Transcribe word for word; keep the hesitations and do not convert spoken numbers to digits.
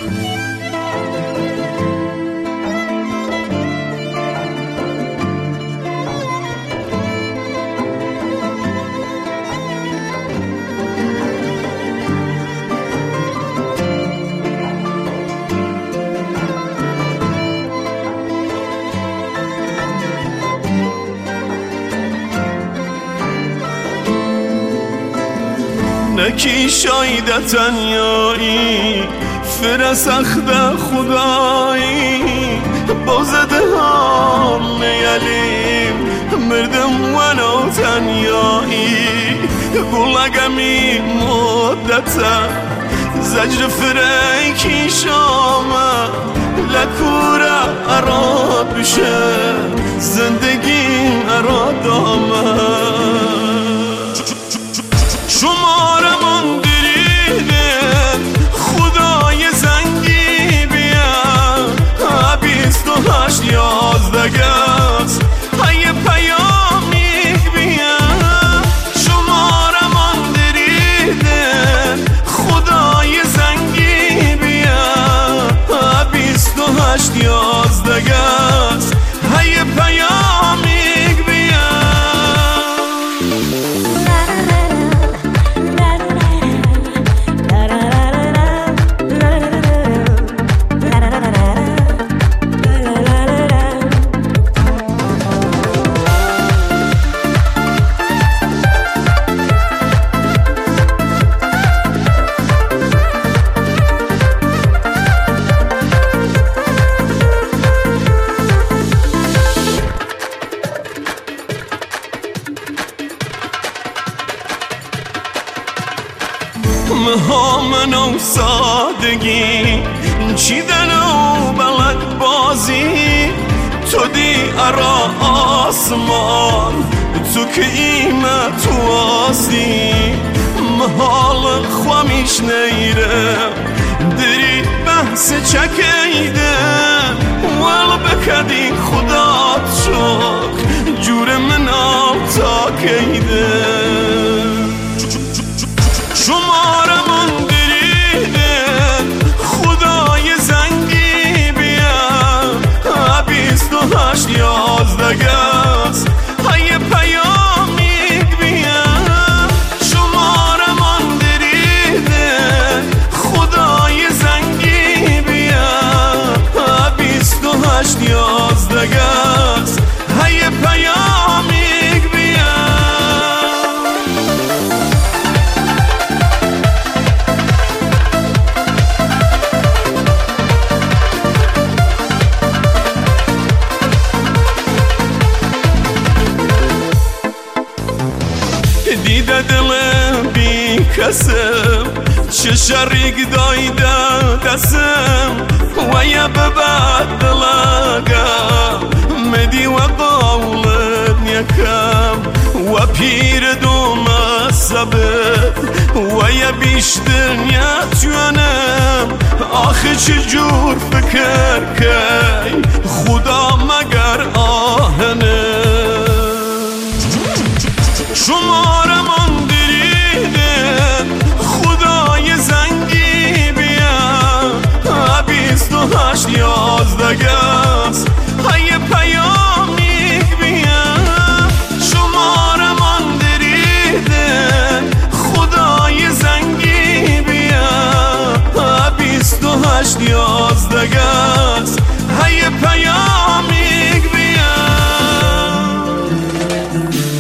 نکی شایده تنیایی فر سخت خدایی بازده هم نیالیم مردم ونو تنیایی گلگمی مدتا زجر فرکی شامه لکورا ارا بشه زندگی ارا دامه شماره من دریده خدای زنگی بیا بیست و هشت یازدگست های پیامیک بیا شماره من دریده خدای زنگی بیا بیست و هشت یازدگست های پیامیک بیا مهامن و سادگی چیدن و بلد بازی تو دی ارا آسمان تو که ایمه تو آستی محال خوامیش نیره دری بحث چکیده ول بکدی خدات شک جور من آتا کیده شماره من دریده خدای زنگی بیا بیست و هشت یازدگست های پیامیک بیا شماره من دریده خدای زنگی بیا بیست و هشت یازدگست های پیامیک بیا دیده دلم بی کسم چه شریک دایده دستم و یا ببد دلگم مدی و قولت یکم و پیر دوم سبت و یا بیشتر نیتونم آخه چجور فکر کی خدا مگر آهنه شماره من دریده خدای زنگی بیا بیست و هشت یازدگست های پیامیک بیا شماره من دریده خدای زنگی بیا بیست و هشت یازدگست های پیامیک بیا